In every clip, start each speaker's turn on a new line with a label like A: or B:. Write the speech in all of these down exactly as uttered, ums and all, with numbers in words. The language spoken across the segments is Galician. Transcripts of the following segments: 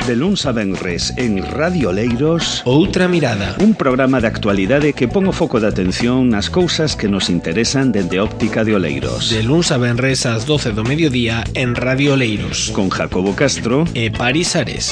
A: De luns a venres en Radio Oleiros,
B: Outra Mirada,
A: un programa de actualidade que pon o foco de atención nas cousas que nos interesan dende óptica de Oleiros.
B: De luns a venres ás doce do mediodía en Radio Oleiros,
A: con Jacobo Castro
B: e Paris Ares.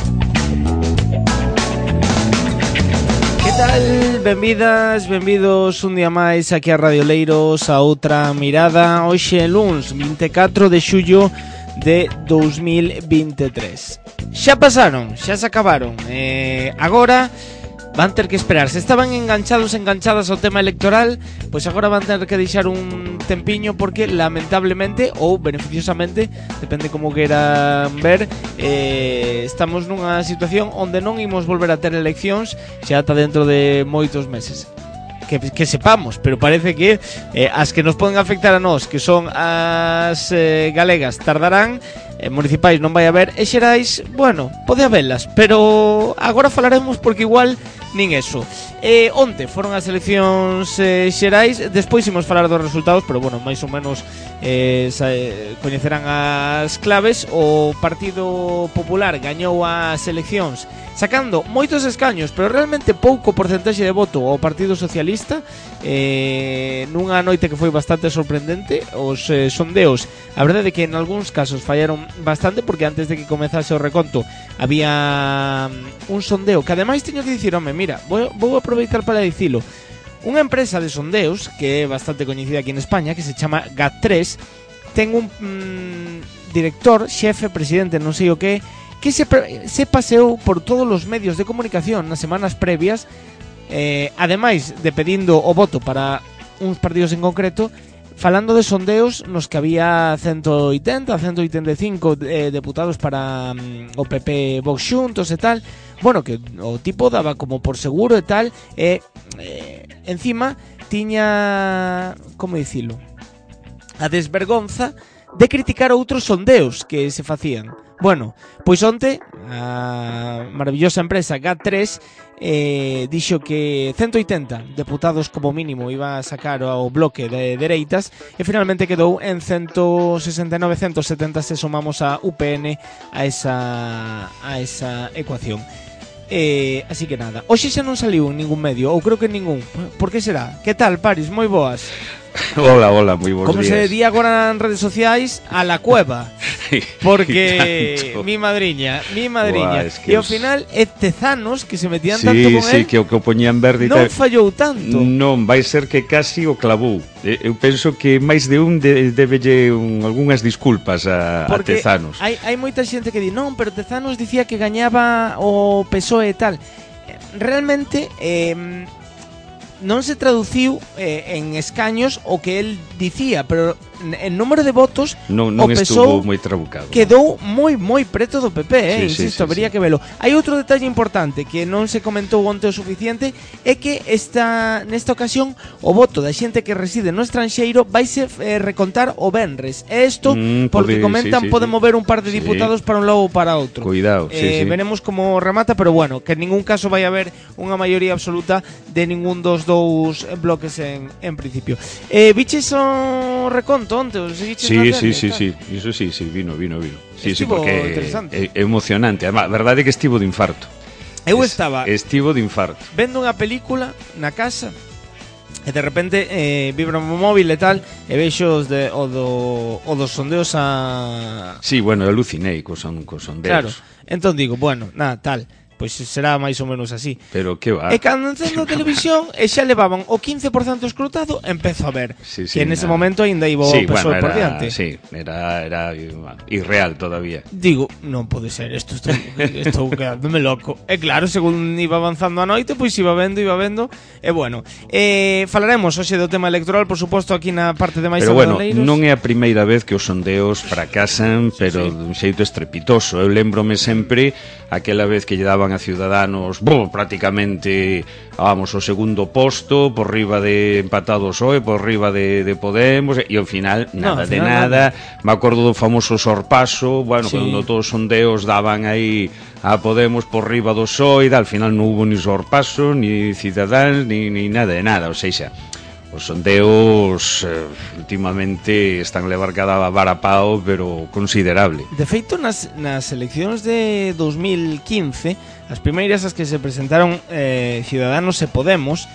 B: Que tal? Benvidas, benvidos un día máis aquí a Radio Oleiros, a Outra Mirada. Hoxe é luns, vinte e catro de xullo de dous mil vinte e tres. Xa pasaron, xa se acabaron. eh, Agora van ter que esperar. Se estaban enganchados, enganchadas ao tema electoral, pois agora van ter que deixar un tempiño, porque lamentablemente, ou beneficiosamente, depende como queiran ver, eh, estamos nunha situación onde non imos volver a ter eleccións xa ata dentro de moitos meses. Que, que sepamos, pero parece que eh, as que nos poden afectar a nós, que son as eh, galegas, tardarán, eh, municipais non vai haber, e xerais, bueno, pode habelas, pero agora falaremos porque igual nin eso. Eh, onte foron as eleccións eh, xerais, despois imos falar dos resultados, pero bueno, máis ou menos eh, sa, eh, coñecerán as claves. O Partido Popular gañou as eleccións sacando moitos escaños, pero realmente pouco porcentaxe de voto ao Partido Socialista, eh, nunha noite que foi bastante sorprendente. Os eh, sondeos, a verdade é que en algúns casos fallaron bastante, porque antes de que comezase o reconto había un sondeo que ademais teño que dicir, home, mira, vou, vou aproveitar para dicilo. Unha empresa de sondeos que é bastante coñecida aquí en España, que se chama G A T tres, ten un mm, director, xefe, presidente, non sei o que, que se, se paseou por todos os medios de comunicación nas semanas previas, eh, ademais de pedindo o voto para uns partidos en concreto, falando de sondeos nos que había ciento oitenta, ciento oitenta e cinco eh, deputados para um, o P P Vox xuntos e tal. Bueno, que o tipo daba como por seguro e tal, e eh, encima tiña, como dicilo, a desvergonza de criticar outros sondeos que se facían. Bueno, pois onte a maravillosa empresa G A T tres eh, dixo que ciento oitenta deputados como mínimo iba a sacar ao bloque de dereitas, e finalmente quedou en ciento sesenta e nove, ciento setenta se somamos a U P N a esa, a esa ecuación. Eh, así que nada, hoxe xa non saliu en ningún medio, ou creo que en ningún. Por que será? Que tal, Paris? Moi boas.
A: Hola, hola, moi bons
B: Como
A: días.
B: se di agora en redes sociais, a la cueva. Porque mi madriña, mi madriña. Buah, es que e ao os... final é Tezanos, que se metían
A: sí,
B: tanto con
A: sí,
B: él.
A: Sí, que o que o poñían verde
B: non fallou tanto.
A: Non, vai ser que casi o clavou. Eu penso que máis de un de, debelle un, algunhas disculpas a, a Tezanos.
B: Hai, hai moita xente que di, non, pero Tezanos dicía que gañaba o P S O E e tal. Realmente eh, non se traduciu eh, en escaños o que el dicía, pero en número de votos
A: non, non
B: o P S O
A: estuvo moi trabucado.
B: Quedou moi moi preto do P P, eh,
A: sí,
B: insisto,
A: sí, sí,
B: habría
A: sí.
B: que velo. Hai outro detalle importante que non se comentou onte o suficiente, é que esta nesta ocasión o voto da xente que reside no estranxeiro vaise eh, recontar o venres. E isto,
A: mm,
B: porque
A: pode,
B: comentan,
A: sí, sí,
B: pode
A: sí.
B: mover un par de
A: sí.
B: diputados para un lado ou para outro.
A: Cuidado,
B: eh,
A: sí, sí.
B: Veremos como remata, pero bueno, que en ningún caso vai haber unha maioría absoluta de ningún dos dous bloques en, en principio. Eh, viches o reconto onte? O seguiches
A: Sí,
B: na
A: sí,
B: tele,
A: sí,
B: tal?
A: sí, iso sí, sí, vino, vino, vino. Sí,
B: Estivo
A: sí, porque
B: interesante.
A: é, é emocionante. Además, a verdade é que estivo de infarto.
B: Eu
A: es,
B: estaba
A: Estivo de infarto.
B: vendo unha película na casa e de repente eh, vibra o móvil e tal, e vexo os de, o, do, o dos sondeos a...
A: Sí, bueno, eu alucinei cos, son, cos sondeos.
B: Claro, entón digo, bueno, nada, tal, pois será máis ou menos así.
A: Pero que va.
B: E cando encendo a televisión e xa levaban o quince por cento escrutado, empezo a ver
A: sí, sí,
B: que en ese
A: nada.
B: momento ainda iba
A: sí,
B: o P S O E
A: bueno,
B: por
A: era,
B: diante.
A: Sí, era, era irreal todavía.
B: Digo, non pode ser, isto estou, estou quedándome loco. E claro, según iba avanzando a noite, pois iba vendo, iba vendo. E bueno, eh, falaremos hoxe do tema electoral, por suposto, aquí na parte de máis
A: Pero bueno,
B: adoleiros.
A: non é a primeira vez que os sondeos fracasan, pero sí, sí. dun xeito estrepitoso. Eu lembrome sempre aquela vez que lle daban a Ciudadanos bo, prácticamente, vamos, o segundo posto, por riba de empatado o P S O E, por riba de, de Podemos, e ao final nada no, de nada. nada. Me acordo do famoso sorpaso, bueno, sí, cando todos os sondeos daban aí a Podemos por riba do P S O E, al final non hubo ni sorpaso, ni Ciudadanos, ni, ni nada de nada, ou seja, os sondeos eh, últimamente están levar cada vara pao, pero considerable.
B: De feito, nas, nas eleccións de dos mil quince, as primeiras as que se presentaron eh, Ciudadanos e Podemos,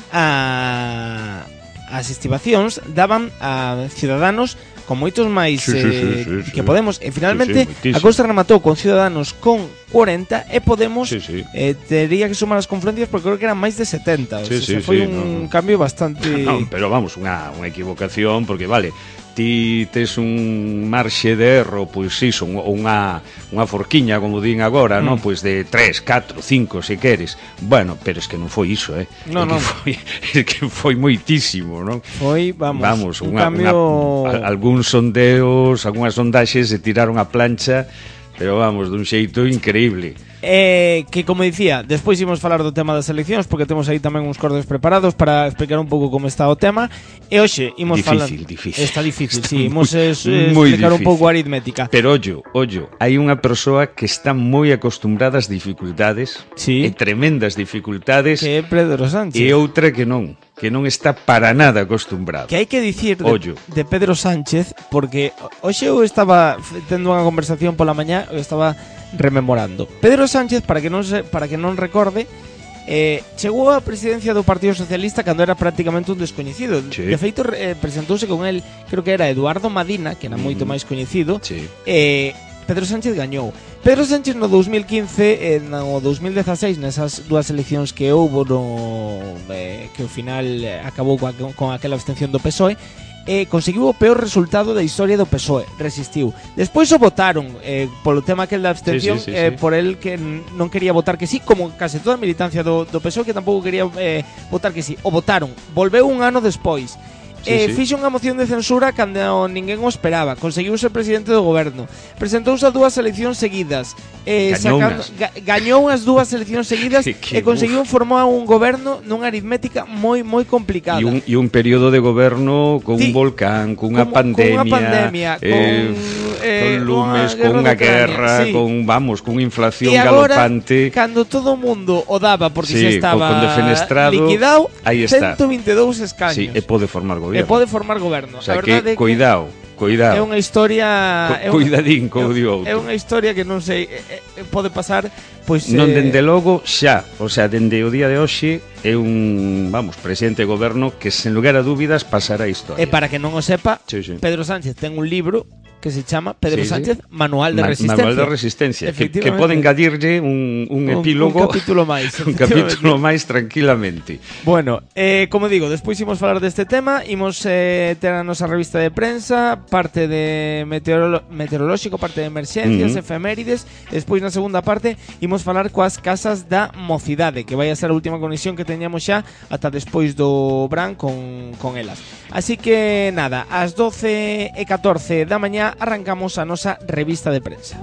B: a, as estimacións daban a Ciudadanos con moitos máis
A: sí, sí, sí,
B: eh,
A: sí, sí.
B: que Podemos, e finalmente
A: sí, sí,
B: a cousa rematou con Ciudadanos con cuarenta e Podemos
A: sí, sí.
B: Eh, tería que sumar as confluencias porque creo que eran máis de setenta,
A: sí,
B: o sea,
A: sí,
B: foi
A: sí,
B: un
A: no, no.
B: cambio bastante
A: no, pero vamos, unha, unha equivocación, porque vale, ti tes un marxe de erro, pois iso, unha, unha forquiña, como din agora, mm. non? Pois de tres, catro, cinco, se queres. Bueno, pero es que non foi iso, eh?
B: No,
A: é
B: no.
A: que foi, é que foi moitísimo, non?
B: Foi, vamos,
A: vamos
B: un
A: unha,
B: cambio...
A: unha, algúns sondeos, algunhas sondaxes se tiraron a plancha, pero vamos, dun xeito increíble.
B: Eh, que como dicía, despois imos falar do tema das eleccións porque temos aí tamén uns cordes preparados para explicar un pouco como está o tema. E hoxe imos falar.
A: Difícil, difícil.
B: Está difícil,
A: está
B: sí, imos
A: moi,
B: es,
A: moi
B: explicar un
A: difícil.
B: pouco a aritmética.
A: Pero ollo, ollo, hai unha persoa que está moi acostumbrada ás dificultades,
B: sí.
A: e tremendas dificultades,
B: que é Pedro Sánchez.
A: e outra que non, que non está para nada acostumbrado.
B: Que hai que dicir de,
A: Ollo.
B: de Pedro Sánchez, porque hoxe eu estaba tendo unha conversación pola mañá, eu estaba rememorando. Pedro Sánchez, para que non se, para que non recorde, eh, chegou á presidencia do Partido Socialista cando era prácticamente un descoñecido.
A: Sí.
B: De feito, eh, presentouse con el, creo que era Eduardo Madina, que era moito
A: Mm.
B: máis coñecido.
A: Sí.
B: Eh, Pedro Sánchez gañou. Pedro Sánchez no dos mil quince e no dos mil dezaseis, nesas dúas eleccións que houbo no, eh, que ao final eh, acabou coa, con aquela abstención do P S O E, eh, conseguiu o peor resultado da historia do P S O E, resistiu. Despois o votaron eh, polo tema aquel da abstención,
A: sí, sí, sí,
B: eh,
A: sí.
B: por el que non quería votar que sí, como case toda a militancia do, do P S O E que tampouco quería eh, votar que sí. O votaron, volveu un ano despois.
A: Sí,
B: eh,
A: sí.
B: Fixo unha moción de censura cando ninguén o esperaba. Conseguiu ser presidente do goberno. Presentouse a dúas eleccións seguidas, eh, sacando, ga, gañou as dúas eleccións seguidas
A: que, que,
B: e conseguiu formar un goberno nunha aritmética moi moi complicada.
A: E un, e un período de goberno con
B: sí,
A: un volcán, con unha pandemia,
B: con unha pandemia,
A: eh,
B: con, eh,
A: con lumes, con unha guerra,
B: sí.
A: con, vamos, con inflación
B: e agora,
A: galopante.
B: Cando todo o mundo o daba porque
A: sí,
B: se estaba
A: con defenestrado,
B: liquidado,
A: aí está.
B: ciento vinte e dous escaños.
A: Sí, e pode formar goberno.
B: E pode formar goberno.
A: O sea,
B: a verdade
A: que, cuidado, cuidado.
B: É unha historia...
A: Co, cuidadín, como digo outro.
B: É unha historia que non sei, é, é, pode pasar, pois...
A: Non
B: eh,
A: dende logo xa, o sea, dende o día de hoxe é un, vamos, presidente de goberno que sen lugar a dúbidas pasará a historia.
B: E para que non o sepa,
A: sí, sí.
B: Pedro Sánchez ten un libro que se chama Pedro
A: sí,
B: Sánchez
A: sí.
B: Manual de
A: Ma
B: Resistencia.
A: Manual de Resistencia, que, que pode engadirlle un, un epílogo,
B: un capítulo máis,
A: un capítulo máis tranquilamente.
B: Bueno, eh, como digo, despois imos falar deste tema, imos eh, ter a nosa revista de prensa, parte de meteorolo meteorolóxico, parte de emerxencias, uh -huh. efemérides, e despois na segunda parte imos falar coas casas da mocidade, que vai a ser a última conexión que teñamos xa ata despois do Bran con, con elas. Así que nada, ás doce e catorce da mañá arrancamos a nosa revista de prensa.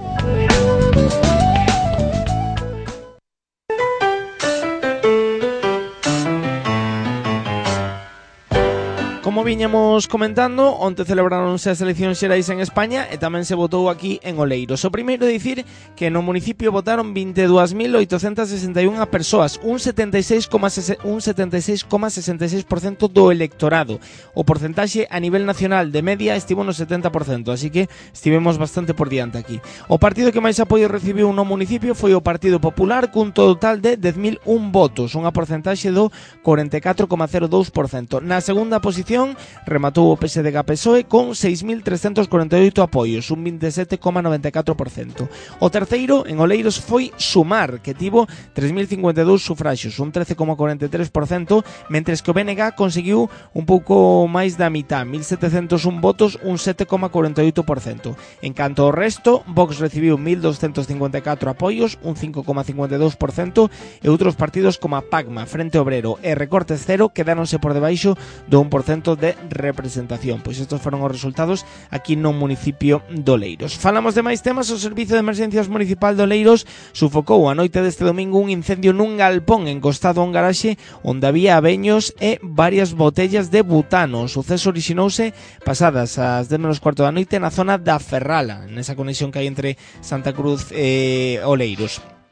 B: Como viñamos comentando, onte celebráronse as eleccións xerais en España e tamén se votou aquí en Oleiros. O primeiro dicir que no municipio votaron vinte e dúas mil oitocentas sesenta e unha persoas, un setenta e seis coma sesenta e seis por cento do electorado. O porcentaxe a nivel nacional de media estivo no setenta por cento, así que estivemos bastante por diante aquí. O partido que máis apoio recibiu no municipio foi o Partido Popular cun total de dez mil un votos, unha porcentaxe do cuarenta e catro coma cero dous por cento. Na segunda posición rematou o P S D G P S O E con seis mil trescentos corenta e oito apoios, un vinte e sete coma noventa e catro por cento. O terceiro en Oleiros foi Sumar, que tivo tres mil cincuenta e dous sufraxios, un trece coma cuarenta e tres por cento, mentres que o B N G conseguiu un pouco máis da mitad, mil setecentos un votos, un sete coma cuarenta e oito por cento. En canto ao resto, Vox recibiu mil doscientos cincuenta e catro apoios, un cinco coma cincuenta e dous por cento, e outros partidos como a Pagma, Frente Obrero e Recortes Cero quedáronse por debaixo do un por cento de representación. Pois estos foron os resultados aquí no municipio de Oleiros. Falamos de máis temas. O Servicio de Emerxencias Municipal de Oleiros sufocou a noite deste domingo un incendio nun galpón encostado a un garaxe onde había aveños e varias botellas de butano. O suceso orixinouse pasadas as dez menos cuarto da noite na zona da Ferrala, nesa conexión que hai entre Santa Cruz e Oleiros.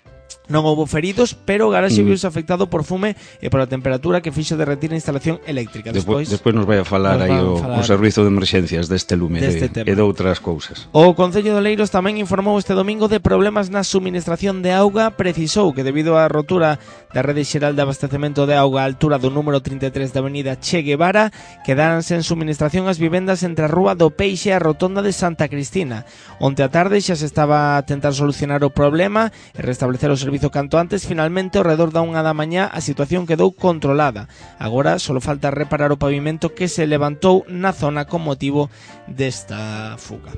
B: Non houbo feridos, pero o garaxe
A: Mm.
B: viuse afectado por fume e pola temperatura que fixo derretir a instalación eléctrica.
A: Despois,
B: Despois,
A: despois nos vai a falar
B: nos
A: aí
B: van a
A: o,
B: falar
A: o servizo de emerxencias deste lume
B: deste
A: de,
B: tema.
A: e de outras cousas.
B: O Concello de Oleiros tamén informou este domingo de problemas na suministración de auga. Precisou que debido á rotura da rede xeral de abastecemento de auga á altura do número trinta e tres da avenida Che Guevara, quedaranse en suministración as vivendas entre a Rúa do Peixe e a rotonda de Santa Cristina. Onte a tarde xa se estaba a tentar solucionar o problema e restablecer o servizo canto antes. Finalmente, ao redor da unha da mañá, a situación quedou controlada. Agora só falta reparar o pavimento que se levantou na zona con motivo desta fuga.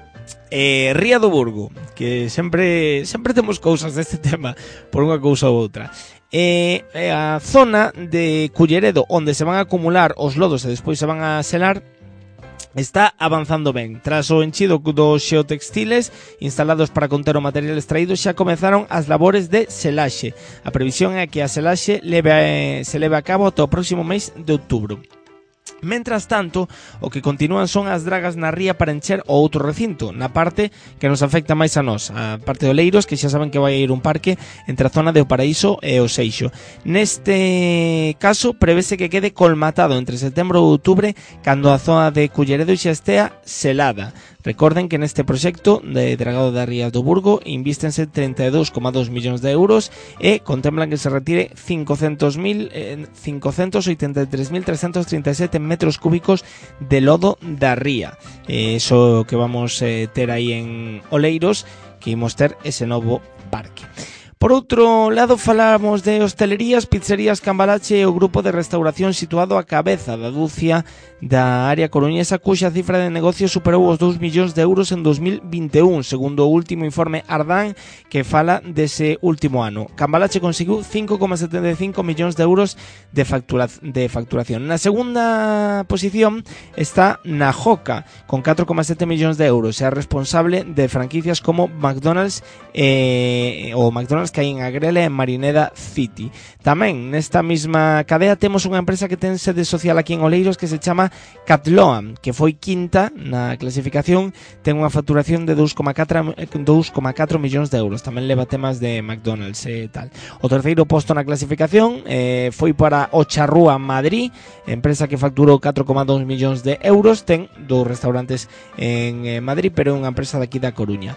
B: Eh, Ría do Burgo, que sempre sempre temos cousas deste tema por unha cousa ou outra. Eh, a zona de Culleredo, onde se van a acumular os lodos e despois se van a selar, está avanzando ben. Tras o enchido dos xeotextiles instalados para conter o material extraído, xa comezaron as labores de selaxe. A previsión é que a selaxe leve a, se leve a cabo ata o próximo mes de outubro. Mentras tanto, o que continúan son as dragas na ría para encher o outro recinto, na parte que nos afecta máis a nós, a parte de Oleiros, que xa saben que vai a ir un parque entre a zona de O Paraíso e o Seixo. Neste caso, prevese que quede colmatado entre setembro e outubro, cando a zona de Culleredo xa estea selada. Recorden que neste proxecto de dragado da Ría do Burgo invístense trinta e dous coma dous millóns de euros e contemplan que se retire cincocentos mil, eh, cincocentos oitenta e tres mil trescentos trinta e sete metros cúbicos de lodo da ría. Eh, Eso que vamos eh, ter aí en Oleiros, que imos ter ese novo parque. Por outro lado, falamos de hostelerías, pizzerías Cambalache e o grupo de restauración situado á cabeza da ducia da área coruñesa, cuxa cifra de negocio superou os dous millóns de euros en dos mil vinte e un, segundo o último informe Ardán, que fala dese último ano. Cambalache conseguiu cinco coma setenta e cinco millóns de euros de, factura, de facturación. Na segunda posición está Najoca, con catro coma sete millóns de euros, e é responsable de franquicias como McDonald's eh, ou McDonald's que hai en Agrela e en Marineda City. Tamén nesta mesma cadea temos unha empresa que ten sede social aquí en Oleiros que se chama Catloam, que foi quinta na clasificación, ten unha facturación de dous coma catro millóns de euros. Tamén leva temas de McDonald's e tal. O terceiro posto na clasificación eh, foi para O Charrúa Madrid, empresa que facturou catro coma dous millóns de euros, ten dous restaurantes en eh, Madrid, pero é unha empresa daqui da Coruña.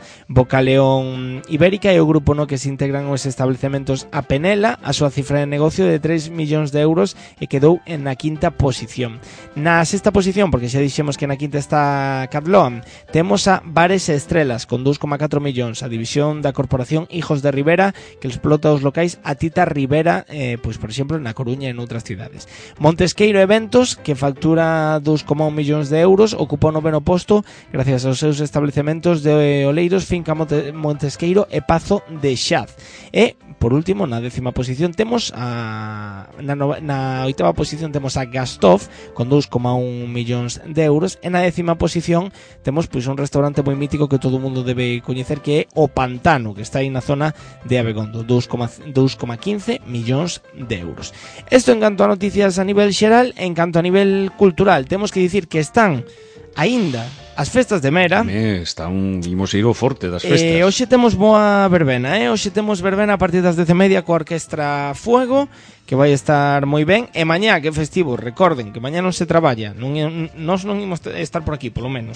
B: Bocaleón Ibérica é o grupo no que se integran os establecementos a Penela, a súa cifra de negocio de tres millóns de euros e quedou en na quinta posición. Na sexta posición, porque xa dixemos que na quinta está Catloam, temos a Bares e Estrelas con dous coma catro millóns, a división da corporación Hijos de Rivera, que explota os locais a Tita Rivera, eh, pois por exemplo na Coruña e en outras cidades. Montesqueiro Eventos, que factura dous coma un millóns de euros, ocupa o noveno posto gracias aos seus establecementos de Oleiros, Finca Monte, Montesqueiro e Pazo de Xaz. E, por último, na décima posición temos a na, no, na oitava posición temos a Gastov con dous coma un millóns de euros, e na décima posición temos pois un restaurante moi mítico que todo o mundo debe coñecer, que é o Pantano, que está aí na zona de Abegondo, dous coma quince millóns de euros. Isto en canto a noticias a nivel xeral. En canto a nivel cultural, temos que dicir que están aínda as festas de Mera.
A: Me, está un imos ir ao forte das festas.
B: Eh, hoxe temos boa verbena, eh? Hoxe temos verbena a partir das dez e media coa Orquestra Fuego, que vai estar moi ben. E mañá, que é festivo, recorden que mañá non se traballa, non, nós non imos estar por aquí, polo menos.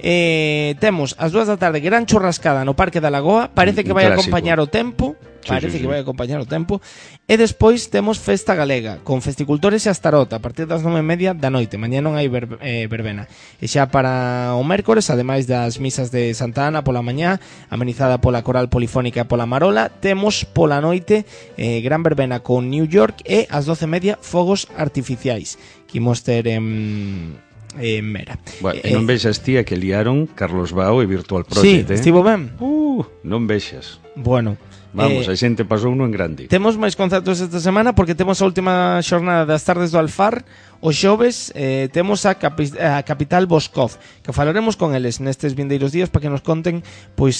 B: Eh, temos as dúas da tarde gran churrascada no Parque da Lagoa, parece que vai a acompañar o tempo. Parece sí, sí, que vai acompañar o tempo. E despois temos Festa Galega con festicultores e Astarota a partir das nove e media da noite. Mañá non hai ver, eh, verbena. E xa para o mércores, ademais das misas de Santa Ana pola mañá, amenizada pola Coral Polifónica e pola Marola, temos pola noite eh, gran verbena con New York e ás doce e media fogos artificiais que imos ter en... en Mera.
A: Bueno, e non vexas, tía, que liaron Carlos Bao e Virtual
B: Sí,
A: Project, eh?
B: estivo ben.
A: Uh, non vexas.
B: Bueno,
A: vamos,
B: eh,
A: a xente pasou uno en grande.
B: Temos máis concertos esta semana porque temos a última xornada das tardes do Alfar O xoves eh, temos a, capi a Capital Boscov, que falaremos con eles nestes vindeiros días para que nos conten pois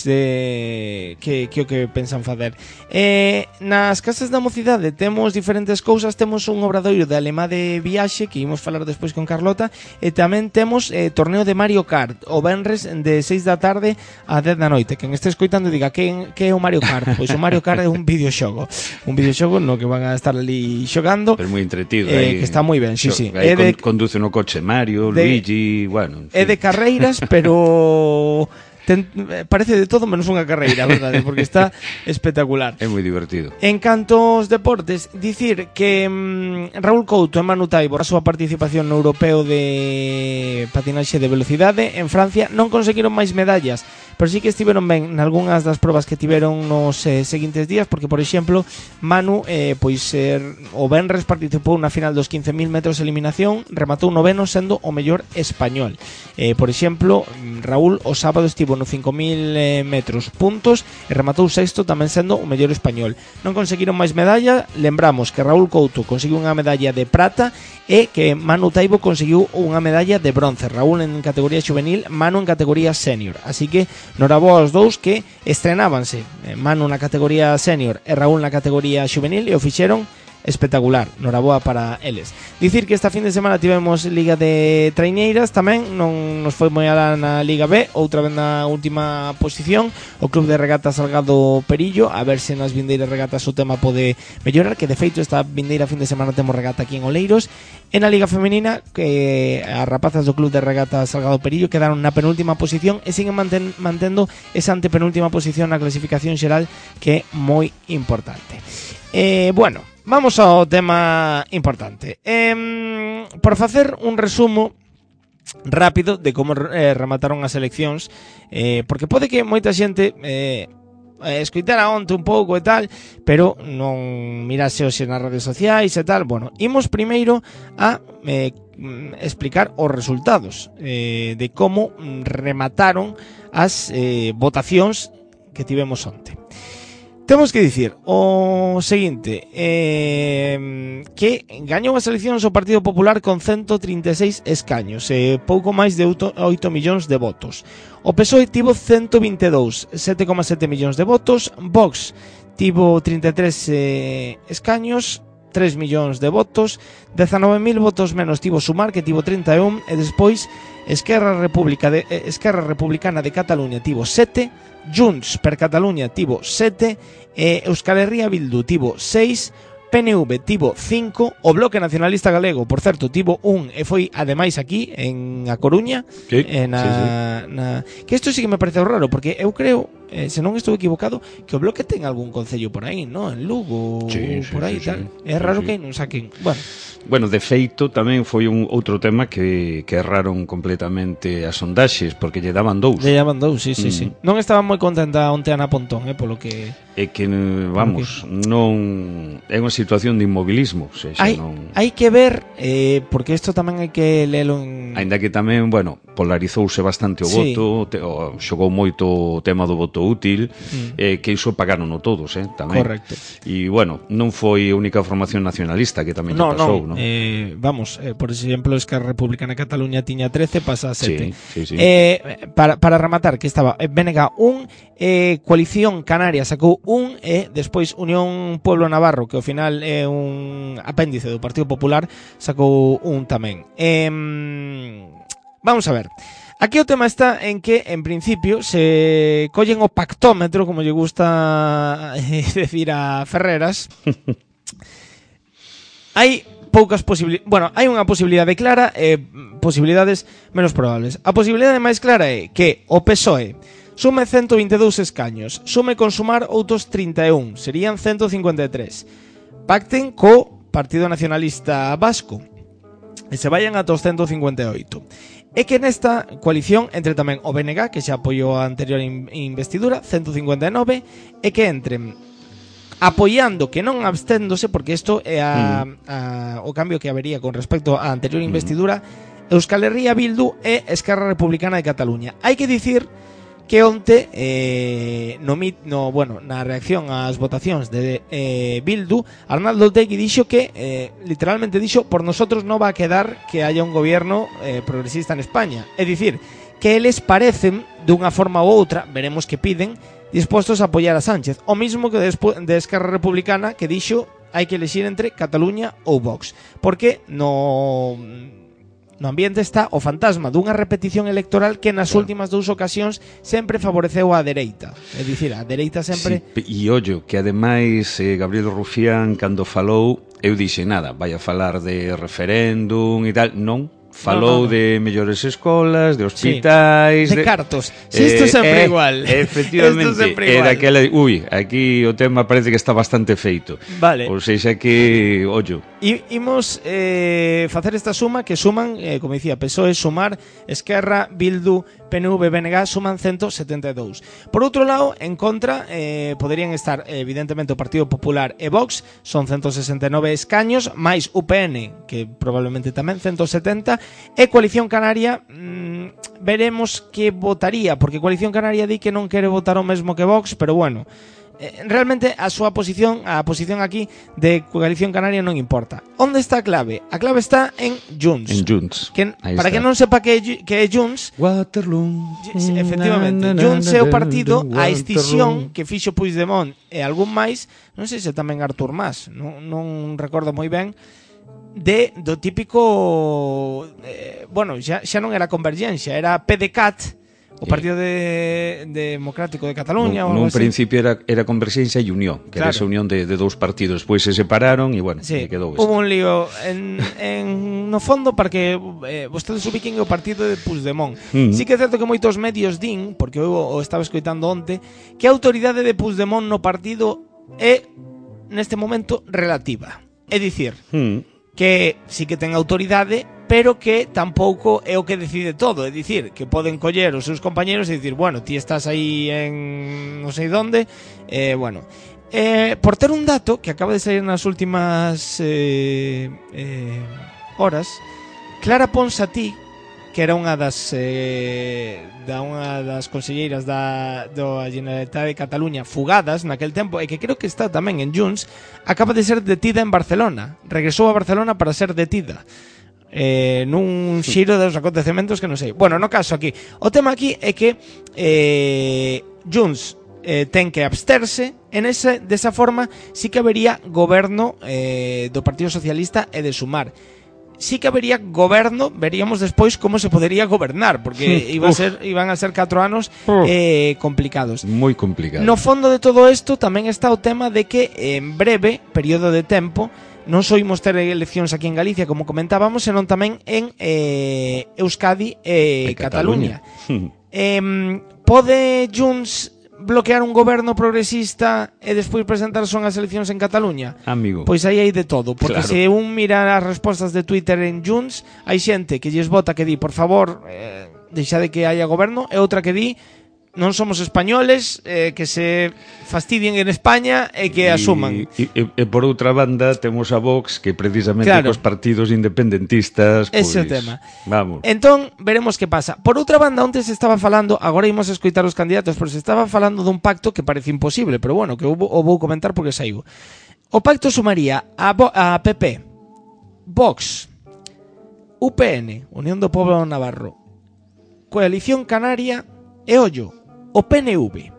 B: de que, que o que pensan fazer. Eh, nas casas da mocidade temos diferentes cousas, temos un obradoiro de Alemá de viaxe que imos falar despois con Carlota, e tamén temos eh, torneo de Mario Kart o venres de seis da tarde a dez da noite. Quen este escoitando diga que, que é o Mario Kart, pois o Mario Kart é un videoxogo, un videoxogo no que van a estar ali xogando,
A: pero moi entretido,
B: eh,
A: aí,
B: que está moi ben, sí, sí.
A: Aí
B: É de,
A: conduce no coche Mario, de, Luigi, bueno, en fin.
B: É de carreiras, pero ten, parece de todo menos unha carreira, verdade, porque está espectacular.
A: É moi divertido.
B: En canto aos deportes, dicir que mmm, Raúl Couto e Manu Taibo, a súa participación no europeo de patinaxe de velocidade en Francia, non conseguiron máis medallas, pero sí que estiveron ben nalgúnas das probas que tiveron nos eh, seguintes días, porque, por exemplo, Manu eh, pois eh, o venres participou na final dos quince mil metros de eliminación, rematou noveno sendo o mellor español. Eh, por exemplo, Raúl o sábado estivo no cinco mil eh, metros puntos e rematou sexto tamén sendo o mellor español. Non conseguiron máis medalla, lembramos que Raúl Couto conseguiu unha medalla de prata e que Manu Taibo conseguiu unha medalla de bronce. Raúl en categoría juvenil, Manu en categoría senior. Así que noraboa aos dous que estrenábanse, Manu na categoría senior e Raúl na categoría juvenil, e o fixeron espectacular, noraboa para eles. Dicir que esta fin de semana tivemos Liga de Traiñeiras tamén, non nos foi moi alá na Liga B, outra vez na última posición o Club de Regatas Salgado Perillo, a ver se nas vindeiras regatas o tema pode mellorar, que de feito esta vindeira fin de semana temos regata aquí en Oleiros. En a Liga Femenina, que as rapazas do Club de Regatas Salgado Perillo quedaron na penúltima posición e siguen manten, mantendo esa antepenúltima posición na clasificación xeral, que é moi importante. Eh, bueno, vamos ao tema importante. Eh, por facer un resumo rápido de como eh, remataron as eleccións, eh, porque pode que moita xente eh, escoitara onte un pouco e tal, pero non mirase hoxe nas redes sociais e tal. Bueno, imos primeiro a eh, explicar os resultados eh, de como remataron as eh, votacións que tivemos onte. Temos que dicir o seguinte, eh, que gañou as eleccións o Partido Popular con ciento trinta e seis escaños, e eh, pouco máis de oito millóns de votos. O P S O E tivo ciento vinte e dous, sete coma sete millóns de votos. Vox tivo trinta e tres eh, escaños, tres millóns de votos. Dezanove mil votos menos tivo Sumar, que tivo trinta e un, e despois Esquerra, República de, eh, Esquerra Republicana de Cataluña tivo sete, Junts per Cataluña tivo sete, e Euskal Herria Bildu tivo seis, P N V tivo cinco, o Bloque Nacionalista Galego, por certo, tivo un, e foi ademais aquí en A Coruña,
A: sí,
B: eh, na,
A: sí, sí.
B: Na, que isto sí que me parece raro, porque eu creo, eh, se non estou equivocado, que o Bloque ten algún concello por aí, ¿no? En Lugo,
A: sí, sí,
B: por aí
A: sí,
B: tal.
A: sí.
B: É raro
A: sí,
B: que
A: sí.
B: non saquen. Bueno,
A: Bueno, de feito, tamén foi un outro tema que, que erraron completamente as sondaxes, porque lle daban dous.
B: lle llaman dous, sí, sí,
A: Mm.
B: sí. Non estaba moi contenta onte Ana Pontón, eh, polo que...
A: É que, vamos, non é unha situación de inmobilismo, o sea,
B: Hai,
A: non...
B: hai que ver, eh, porque isto tamén hai que lelo en...
A: Ainda que tamén, bueno, polarizouse bastante o
B: Sí.
A: voto, te, o, xogou moito o tema do voto útil,
B: Mm.
A: eh, que iso pagarono todos, eh, tamén.
B: Correcto.
A: E, bueno, non foi a única formación nacionalista que tamén
B: No,
A: lle pasou,
B: no,
A: non?
B: eh, vamos, eh, por exemplo, Esquerra Republicana de Cataluña tiña trece, pasa a sete.
A: Sí, sí, sí.
B: Eh, para, para rematar, que estaba eh, B N G un, eh, Coalición Canaria sacou un, e despois Unión Pueblo Navarro, que ao final é un apéndice do Partido Popular, sacou un tamén. Eh, vamos a ver. Aquí o tema está en que, en principio, se collen o pactómetro, como lle gusta eh, decir a Ferreras. Hai poucas posibilidades, bueno, hai unha posibilidade clara e posibilidades menos probables. A posibilidade máis clara é que o P S O E sume ciento vinte e dous escaños, sume con Sumar outros trinta e un, serían ciento cincuenta e tres. Pacten co Partido Nacionalista Vasco e se vayan ata os ciento cincuenta e oito. É que nesta coalición entre tamén o B N G, que xa apoiou a anterior investidura, ciento cincuenta e nove, e que entren apoiando, que non absténdose, porque isto é a, a, o cambio que habería con respecto á anterior investidura, Euskal Herria Bildu e Esquerra Republicana de Cataluña. Hai que dicir que onte eh, no, no, bueno, na reacción ás votacións de eh, Bildu, Arnaldo Otegi dixo que eh, literalmente dixo, por nosotros non va a quedar que haya un gobierno eh, progresista en España, é dicir, que eles parecen dunha forma ou outra, veremos que piden, dispostos a apoiar a Sánchez, o mismo que de Esquerra Republicana, que dixo hai que elexir entre Cataluña ou Vox, porque no no ambiente está o fantasma dunha repetición electoral que nas últimas dous ocasións sempre favoreceu a dereita, é dicir, a dereita sempre...
A: Sí, e ollo, que ademais eh, Gabriel Rufián, cando falou, eu dixe nada, vai a falar de referéndum e tal, non, falou no, no, no. de mellores escolas, de hospitais,
B: sí, de, de cartos. Si sí, isto eh, sempre eh, igual.
A: Efectivamente, sempre igual. Era aquela, ui, aquí o tema parece que está bastante feito.
B: Vale.
A: Ou seja que, ollo.
B: I, imos eh, facer esta suma que suman, eh, como dicía, P S O E, Sumar, Esquerra, Bildu, P N V, B N G suman ciento setenta e dous. Por outro lado, en contra eh, poderían estar evidentemente o Partido Popular e Vox, son ciento sesenta e nove escaños, máis U P N, que probablemente tamén ciento setenta, e Coalición Canaria mmm, veremos que votaría, porque Coalición Canaria di que non quere votar o mesmo que Vox, pero bueno, eh, realmente a súa posición, a posición aquí de Coalición Canaria non importa. Onde está a clave? A clave está en Junts.
A: En Junts.
B: Que, para está. Que non sepa que é, que é Junts,
A: Waterloo.
B: Efectivamente, Junts é o partido a escisión que fixo Puigdemont e algún máis, non sei se tamén Artur Mas, non, non recordo moi ben, de do típico eh, bueno, xa, xa non era Convergencia, era P D C A T, o Partido de, de Democrático de Cataluña.
A: No, nun principio era, era Convergencia e Unión, que claro. Era esa unión de, de dous partidos, despois se separaron e bueno,
B: sí,
A: quedou
B: hubo un lío en, en, no fondo para que eh, vostedes ubiquen o partido de Puigdemont. Mm. Sí que é certo que moitos medios din, porque eu o estaba escoitando onte, que a autoridade de Puigdemont no partido é neste momento relativa, é dicir, mm. que sí que ten autoridade, pero que tampouco é o que decide todo, é dicir, que poden coller os seus compañeros e dicir, bueno, ti estás aí en non sei donde, eh, bueno, eh, por ter un dato que acaba de sair nas últimas eh, eh, horas, Clara Ponsatí, que era unha das eh, da unha das conselleiras da da Generalitat de Cataluña fugadas naquel tempo e que creo que está tamén en Junts, acaba de ser detida en Barcelona. Regresou a Barcelona para ser detida. Eh, nun xiro dos acontecementos que non sei. Bueno, no caso aquí, o tema aquí é que eh, Junts eh, ten que absterse en ese, desa forma sí que habería goberno eh, do Partido Socialista e de Sumar. Sí que habería goberno, veríamos despois como se podería gobernar, porque sí, iba a ser, iban a ser catro anos eh, complicados.
A: Moi complicados.
B: No fondo de todo isto tamén está o tema de que en breve período de tempo non só imos ter eleccións aquí en Galicia, como comentábamos, senón tamén en eh, Euskadi e eh, Cataluña. Cataluña. eh, pode Junts bloquear un goberno progresista e despois presentarse unhas eleccións en Cataluña?
A: Amigo.
B: Pois aí hai de todo, porque claro. Se un mira as respostas de Twitter en Junts, hai xente que lles vota que di, por favor, eh, deixa de que haya goberno, e outra que di, non somos españoles, eh, que se fastidien en España e que asuman.
A: E, e, e por outra banda temos a Vox, que precisamente claro. Cos partidos independentistas,
B: ese
A: pois,
B: tema.
A: Vamos.
B: Entón, veremos que pasa. Por outra banda, onte se estaba falando, agora imos a escoitar os candidatos, pero se estaba falando dun pacto que parece imposible, pero bueno, que o vou comentar porque saiu. O pacto sumaría a, Bo a P P, Vox, U P N, Unión do Pobo Navarro, Coalición Canaria e ollo, o P N V.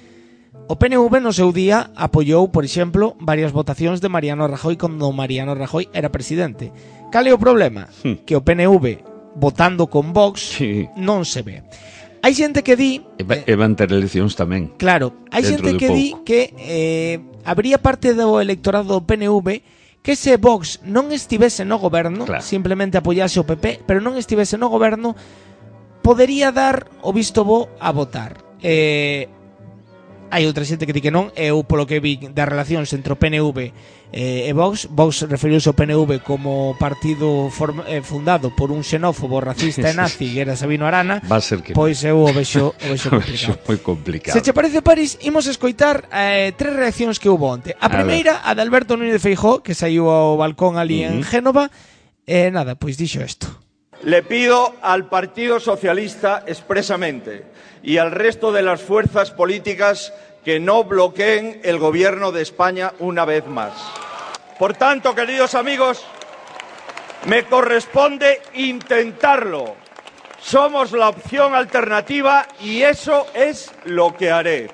B: O P N V no seu día apoiou, por exemplo, varias votacións de Mariano Rajoy cando Mariano Rajoy era presidente. Cal é o problema? Hmm. Que o P N V votando con Vox sí. non se ve. Hai xente que di...
A: E, va, e van ter eleccións tamén.
B: Claro, hai xente que pouco. Di que eh, habría parte do electorado do P N V que se Vox non estivese no goberno, claro. Simplemente apoiase o P P, pero non estivese no goberno, podería dar o visto bo a votar. Eh, hai outra xente que di que non. Eu, polo que vi das relacións entre o P N V eh, e Vox, Vox referiuse ao P N V como partido form, eh, fundado por un xenófobo, racista e nazi, que era Sabino Arana.
A: Va a ser que
B: pois eu o vexo, o vexo complicado.
A: moi complicado.
B: Se che parece, París, imos escoitar eh, tres reaccións que houve onte. A, a primeira, ver. A de Alberto Núñez Feijóo, que saiu ao balcón ali uh -huh. en Génova. E eh, nada, pois dixo isto.
C: Le pido al Partido Socialista expresamente y al resto de las fuerzas políticas que no bloqueen el gobierno de España una vez más. Por tanto, queridos amigos, me corresponde intentarlo. Somos la opción alternativa y eso es lo que haré.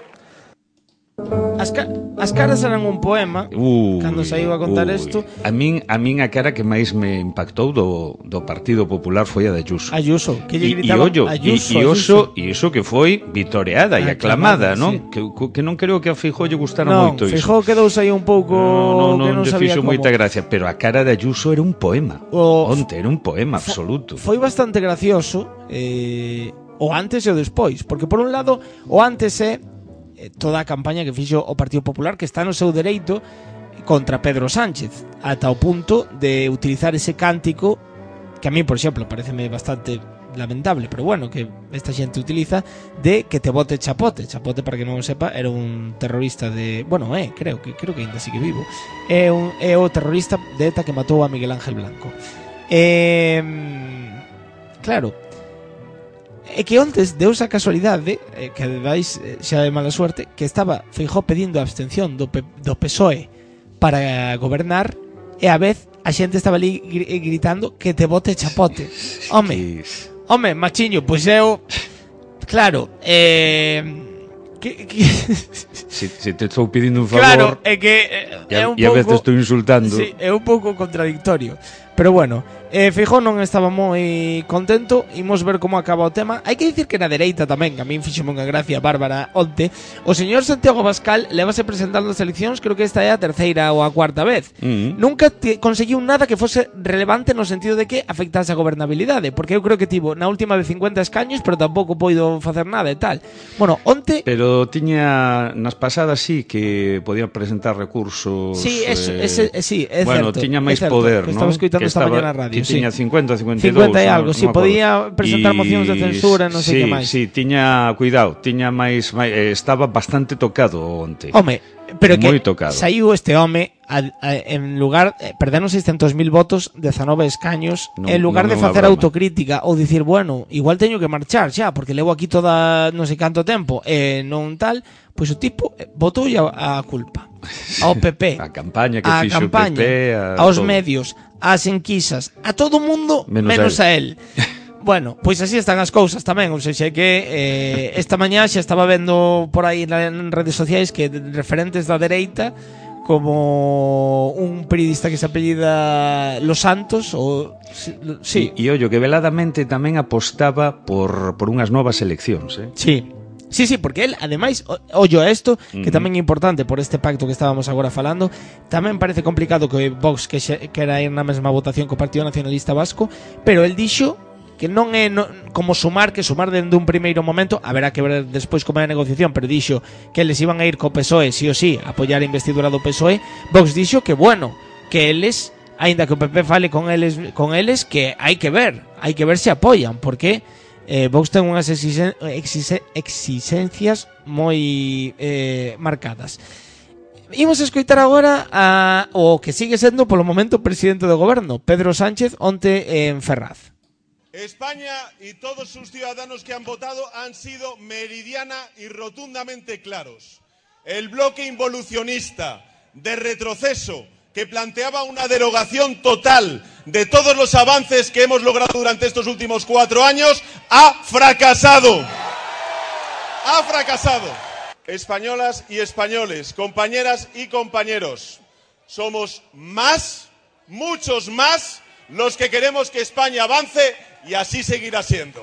B: As, ca as caras eran un poema
A: Ui,
B: cando saiu a contar isto.
A: A min a min a cara que máis me impactou do, do Partido Popular foi a de Ayuso.
B: Ayuso, que lle
A: E
B: gritaban
A: ollo,
B: Ayuso,
A: e
B: Ayuso.
A: iso, e iso que foi vitoreada e
B: Aclamada,
A: aclamada, non?
B: sí.
A: Que, que non creo que a Feijóo lle gustara
B: Non,
A: moito iso.
B: Feijóo quedou aí un pouco
A: No, no,
B: que non
A: non lle
B: sabía
A: fixo
B: como.
A: moita gracia, pero a cara de Ayuso era un poema.
B: O-
A: Onte era un poema absoluto.
B: Foi bastante gracioso eh, o antes e o despois, porque por un lado o antes é eh, toda a campaña que fixo o Partido Popular, que está no seu dereito, contra Pedro Sánchez, ata o punto de utilizar ese cántico que a mí, por exemplo, pareceme bastante lamentable, pero bueno, que esta xente utiliza, de que te bote Chapote. Chapote, para que non o sepa, era un terrorista de... Bueno, é, creo que creo que ainda sigue vivo. É, un, é o terrorista de ETA que matou a Miguel Ángel Blanco. Eh, claro, é que ontes deus a casualidade, eh, que ademais eh, xa de mala suerte, que estaba Feijóo pedindo a abstención do, P do P S O E para gobernar, e a vez a xente estaba ali gri gritando que te bote Chapote. Home, home, machiño, pois eu... Claro, eh... Que, que...
A: Se, se te estou pedindo un favor,
B: Claro, é que eh, é un
A: e a
B: pouco...
A: veces estou insultando.
B: Sí, é un pouco contradictorio. Pero bueno, eh, Feijóo non estaba moi contento. Imos ver como acaba o tema. Hai que dicir que na dereita tamén, que a min fixome unha gracia bárbara onte, o señor Santiago Abascal levase presentando as eleccións, creo que esta é a terceira ou a cuarta vez.
A: Mm.
B: Nunca conseguiu nada que fose relevante no sentido de que afectase a gobernabilidade, porque eu creo que tivo na última de cincuenta escaños, pero tampouco poido facer nada e tal. Bueno, onte...
A: Pero tiña nas pasadas sí que podía presentar recursos.
B: Sí, eso,
A: eh,
B: ese, eh, sí, é
A: bueno,
B: certo.
A: tiña máis
B: é certo,
A: poder,
B: que
A: non?
B: estaba escoitando
A: Que
B: esta
A: estaba-
B: mañá na radio,
A: que
B: sí.
A: tiña cincuenta, cincuenta e dous,
B: cincuenta e
A: non-
B: algo,
A: non
B: sí,
A: me acordo.
B: podía presentar
A: Y-
B: mocións de censura, non sei
A: sí,
B: que máis.
A: Sí, tiña, cuidado, tiña máis, máis eh, estaba bastante tocado onte.
B: Home, pero que
A: Moi tocado.
B: saiu este home a, a, en lugar, eh, perderon seiscentos mil votos, dezanove escaños,
A: Non-
B: en lugar
A: non
B: de
A: é unha
B: facer
A: broma.
B: autocrítica ou dicir, bueno, igual teño que marchar xa, porque levo aquí toda non sei canto tempo, e non tal, pois o tipo eh, botou a, a culpa ao P P,
A: A campaña que
B: a
A: fixo
B: campaña,
A: o P P, a
B: aos
A: todo.
B: medios, ás enquisas, a todo o mundo
A: Menos
B: menos,
A: a
B: a él. Bueno, pois así están as cousas tamén, ou seja, que eh, esta mañá xa estaba vendo por aí na- en redes sociais que de- referentes da dereita, como un periodista que se apellida Los Santos, ou sí,
A: E, e ollo, que veladamente tamén apostaba por, por unhas novas eleccións, eh?
B: sí. Sí, sí, porque él, ademais, o- ollo a isto, que
A: Ujú.
B: tamén é importante por este pacto que estábamos agora falando, tamén parece complicado que Vox que xe, quera ir na mesma votación co Partido Nacionalista Vasco, pero el dixo que non é no, como sumar, que sumar dende un primeiro momento, haberá que ver despois como é a negociación, pero dixo que eles iban a ir co P S O E, sí o sí, a apoiar a investidura do P S O E. Vox dixo que, bueno, que eles, aínda que o P P fale con eles, con eles que hai que ver, hai que ver se apoian, porque eh, Vox ten unhas exisen, exisen, exigencias moi eh, marcadas. Imos a escoitar agora a, o que sigue sendo polo momento presidente do goberno, Pedro Sánchez, onte en Ferraz.
D: España y todos sus ciudadanos que han votado han sido meridiana y rotundamente claros. El bloque involucionista de retroceso que planteaba una derogación total de todos los avances que hemos logrado durante estos últimos cuatro años ha fracasado. Ha fracasado. Españolas y españoles, compañeras y compañeros, somos más, muchos más, los que queremos que España avance y así seguirá siendo.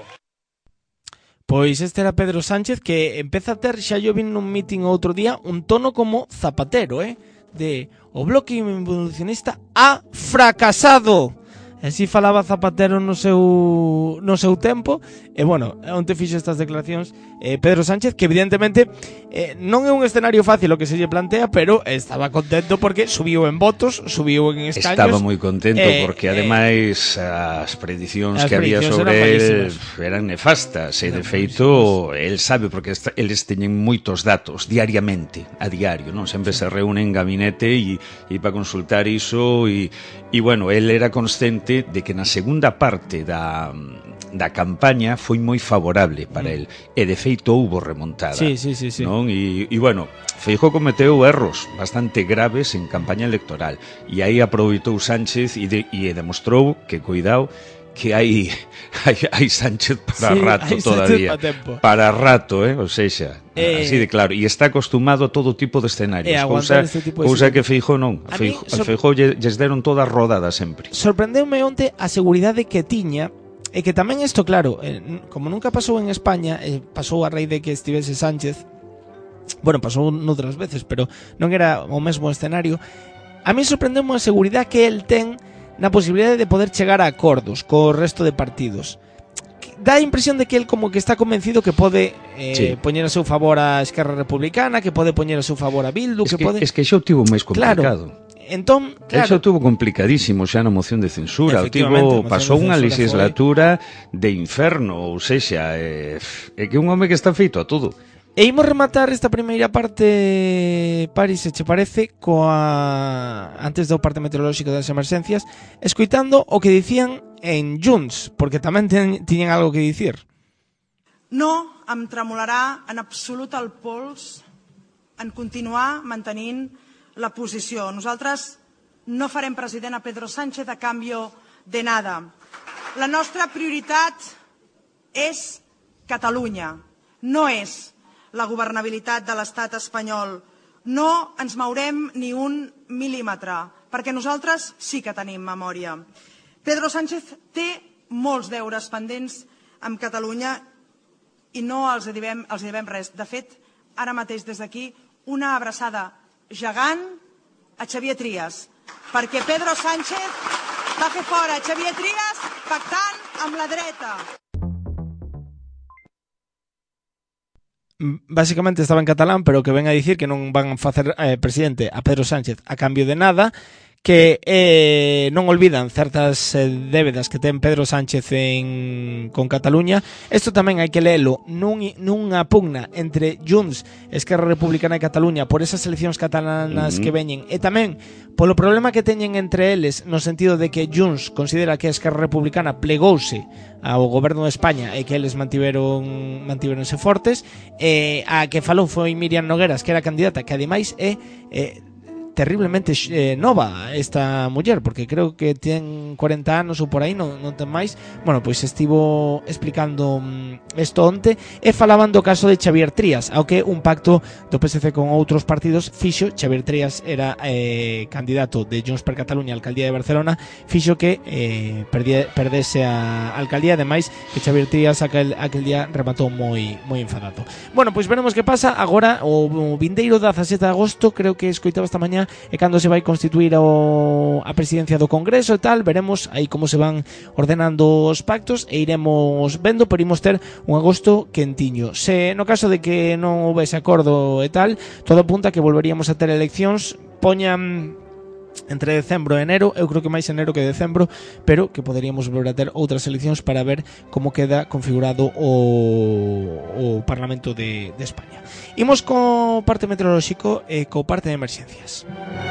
B: Pois este era Pedro Sánchez, que empeza a ter, xa yo vin nun meeting outro día, un tono como Zapatero, eh? De o bloque involucionista ha fracasado. Así falaba Zapatero no seu no seu tempo. E bueno, onte fixo estas declaracións eh, Pedro Sánchez, que evidentemente eh, non é un escenario fácil o que se lle plantea, pero estaba contento porque subiu en votos, subiu en escaños.
A: Estaba moi contento
B: eh,
A: porque ademais as predicións
B: as
A: que había
B: predicións
A: sobre
B: eran
A: él
B: malísimas.
A: eran nefastas e de feito el sabe porque esta, eles teñen moitos datos diariamente, a diario, non? Sempre se reúnen en gabinete e, e para consultar iso e, E, bueno, el era consciente de que na segunda parte da, da campaña foi moi favorable para el. E, de feito, houbo remontada.
B: Sí, sí, sí, sí.
A: Non? E, e, bueno, Feijóo cometeu erros bastante graves en campaña electoral. E aí aproveitou Sánchez e, de, e demostrou que, cuidado, que hai, hai, hai Sánchez para
B: sí,
A: rato todavía.
B: Pa
A: para rato, eh? O sexa,
B: eh,
A: así de claro. E está acostumado a todo tipo de escenarios.
B: Eh,
A: cousa
B: este tipo
A: cousa
B: de
A: que Feijóo non. A Feijóo, sor... Feijóo lles deron toda rodada sempre.
B: Sorprendeume onte a seguridade que tiña. E que tamén isto, claro, eh, como nunca pasou en España, eh, pasou a raíz de que estivese Sánchez. Bueno, pasou noutras veces, pero non era o mesmo escenario. A mí sorprendeume a seguridade que el ten na posibilidade de poder chegar a acordos co resto de partidos. Dá a impresión de que el como que está convencido que pode eh, sí. poñer a seu favor a Esquerra Republicana, que pode poñer a seu favor a Bildu,
A: es
B: que,
A: que
B: pode...
A: Es que xa o tivo máis complicado.
B: Claro. Entón, claro,
A: eso tuvo complicadísimo xa na moción de censura. O tivo, pasou unha legislatura foi... de inferno, ou sexa, é, é que un home que está feito a todo.
B: E imos rematar esta primeira parte, Paris, se che parece, coa antes do parte meteorolóxico das emerxencias, escoitando o que dicían en Junts, porque tamén ten, tiñen algo que dicir.
E: No em tremolarà en absolut el pols en continuar mantenint la posició. Nosaltres no farem president a Pedro Sánchez a canvi de nada. La nostra prioritat és Catalunya, no és la governabilitat de l'estat espanyol. No ens mourem ni un mil·límetre, perquè nosaltres sí que tenim memòria. Pedro Sánchez té molts deures pendents amb Catalunya i no els devem, els devem res. De fet, ara mateix des d'aquí, una abraçada gegant a Xavier Trias, perquè Pedro Sánchez va fer fora Xavier Trias pactant amb la dreta.
B: Básicamente estaba en catalán, pero que ven a dicir que non van a facer eh, presidente a Pedro Sánchez a cambio de nada, que eh, non olvidan certas eh, débedas que ten Pedro Sánchez en, con Cataluña. Isto tamén hai que leelo nun, nunha pugna entre Junts, Esquerra Republicana e Cataluña por esas eleccións catalanas uh-huh. que veñen, e tamén polo problema que teñen entre eles, no sentido de que Junts considera que a Esquerra Republicana plegouse ao goberno de España e que eles mantiveron mantiveronse fortes. E a que falou foi Miriam Nogueras, que era candidata, que ademais é eh, terriblemente eh, nova esta muller, porque creo que ten cuarenta anos ou por aí, non, non ten máis. Bueno, pois estivo explicando isto mm, onte, e falaban do caso de Xavier Trias, ao que un pacto do P S C con outros partidos fixo. Xavier Trias era eh, candidato de Junts per Cataluña a alcaldía de Barcelona, fixo que eh, perdie, perdese a alcaldía, ademais que Xavier Trias aquel, aquel día rematou moi moi enfadado. Bueno, pois veremos que pasa agora o, o vindeiro dezasete de agosto, creo que escoitaba esta mañá, e cando se vai constituir o, a presidencia do Congreso e tal, veremos aí como se van ordenando os pactos e iremos vendo, pero imos ter un agosto quentiño. Se no caso de que non houvese acordo e tal, todo apunta que volveríamos a ter eleccións, poñan entre decembro e enero, eu creo que máis enero que decembro, pero que poderíamos volver a ter outras eleccións para ver como queda configurado o, o Parlamento de, de España. Imos co parte meteorolóxico e co parte de emerxencias.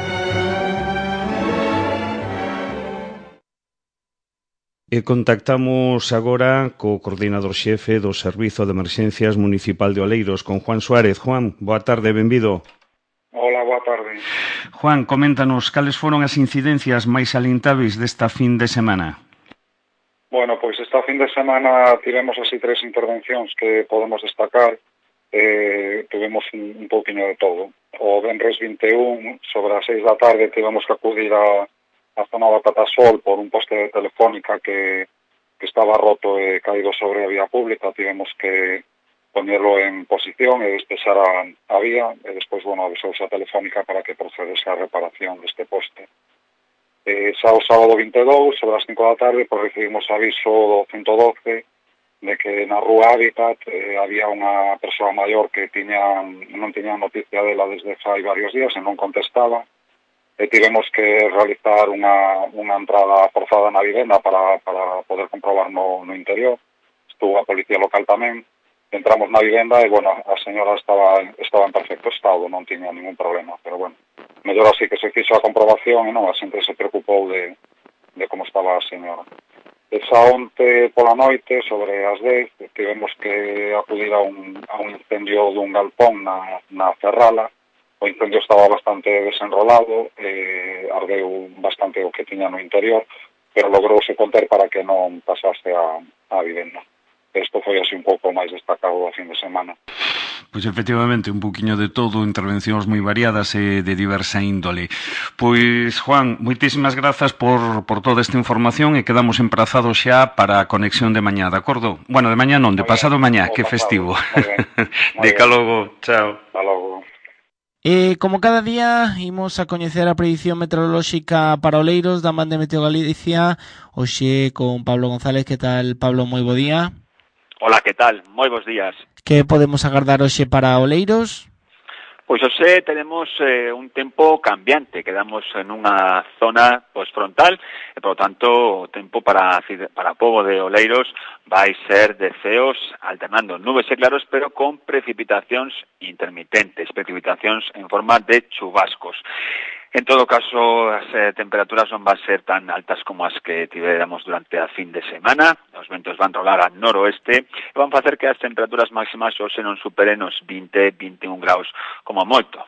A: E contactamos agora co coordinador xefe do Servizo de Emerxencias Municipal de Oleiros, con Juan Suárez. Juan, boa tarde, benvido.
F: Hola, boa tarde.
A: Juan, coméntanos, cales foron as incidencias máis alintáveis desta fin de semana?
F: Bueno, pois esta fin de semana tivemos así tres intervencións que podemos destacar. Eh, tivemos un, un pouquinho de todo. O venres vinte e un, sobre as seis da tarde, tivemos que acudir a, a zona da Catasol por un poste de telefónica que, que estaba roto e caído sobre a vía pública. Tivemos que poñelo en posición e despexar a, a vía, e despois, bueno, avisouse a telefónica para que procedese a reparación deste poste. Eh, xa o sábado vinte e dous, sobre as cinco da tarde, pois recibimos aviso do ciento doce de que na rúa Hábitat eh, había unha persoa maior que tiña, non tiña noticia dela desde fai varios días e non contestaba, e tivemos que realizar unha, unha entrada forzada na vivenda para, para poder comprobar no, no interior. Estuvo a policía local tamén. Entramos na vivenda e, bueno, a señora estaba, estaba en perfecto estado, non tiña ningún problema, pero, bueno, mellor así que se fixo a comprobación e non, a xente se preocupou de, de como estaba a señora. Esa onte pola noite, sobre as dez, tivemos que acudir a un, a un incendio dun galpón na, na Ferrala. O incendio estaba bastante desenrolado, eh, ardeu bastante o que tiña no interior, pero logrouse conter para que non pasase a, a vivenda. Isto foi así un pouco máis destacado a fin de semana.
A: Pois efectivamente, un poquinho de todo, intervencións moi variadas e de diversa índole. Pois, Juan, moitísimas grazas por, por toda esta información e quedamos emprazados xa para a conexión de mañá, de acordo? Bueno, de mañá non, de pasado mañá, que festivo. De ca logo, chao.
F: Hasta logo.
B: E como cada día, imos a coñecer a predición meteorolóxica para Oleiros da Man de Meteo Galicia, hoxe con Pablo González. Que tal, Pablo? Moi bo día.
G: Hola, que tal? Moi bons días.
B: Que podemos agardar hoxe para Oleiros?
G: Pois hoxe tenemos eh, un tempo cambiante, quedamos en unha zona posfrontal e, por lo tanto, o tempo para, para o pobo de Oleiros vai ser de ceos alternando nubes e claros, pero con precipitacións intermitentes, precipitacións en forma de chubascos. En todo caso, as eh, temperaturas non van ser tan altas como as que tivéramos durante a fin de semana. Os ventos van rolar a noroeste e van facer que as temperaturas máximas hoxe non superen os vinte a vinte e un graus como moito.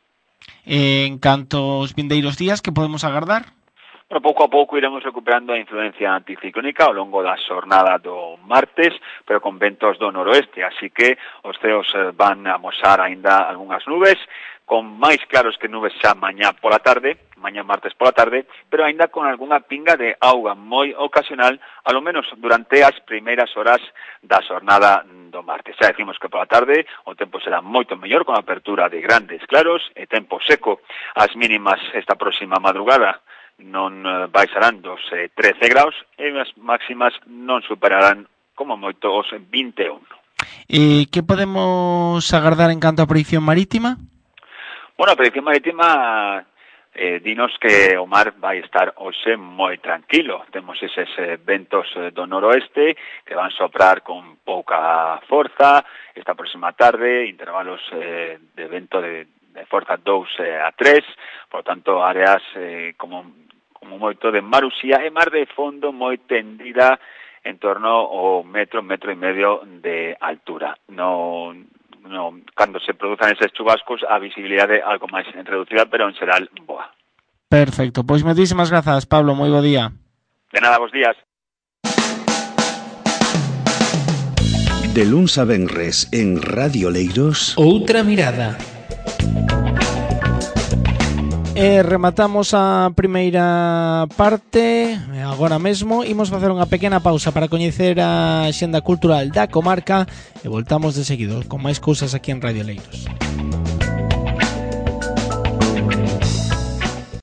B: En canto aos vindeiros días, que podemos agardar?
G: Pero pouco a pouco iremos recuperando a influencia anticiclónica ao longo da xornada do martes, pero con ventos do noroeste, así que os ceos van a amosar aínda algunhas nubes, con máis claros que nubes xa mañá pola tarde, mañá martes pola tarde, pero aínda con algunha pinga de auga moi ocasional, alo menos durante as primeiras horas da xornada do martes. Xa decimos que pola tarde o tempo será moito mellor, con apertura de grandes claros e tempo seco. As mínimas esta próxima madrugada non baixarán dos eh, trece graus e as máximas non superarán como moito os vinte e un.
B: E que podemos agardar en canto a predicción marítima?
G: Bueno, a predicción marítima eh, dinos que o mar vai estar hoxe moi tranquilo. Temos eses eh, ventos eh, do noroeste que van soprar con pouca forza esta próxima tarde, intervalos eh, de vento de, de forza dous eh, a tres, por tanto áreas eh, como, como moito de mar uxía e mar de fondo moi tendida en torno ao metro, metro e medio de altura. No... No, cando se produzan eses chubascos a visibilidade algo máis reducida, pero en xeral boa.
B: Perfecto, pois moitísimas grazas, Pablo, moi bo día.
G: De nada, bos días.
H: De luns a venres en Radio Oleiros,
B: Outra Mirada. E rematamos a primeira parte. Agora mesmo imos facer unha pequena pausa para coñecer a xenda cultural da comarca e voltamos de seguido con máis cousas aquí en Radio Oleiros.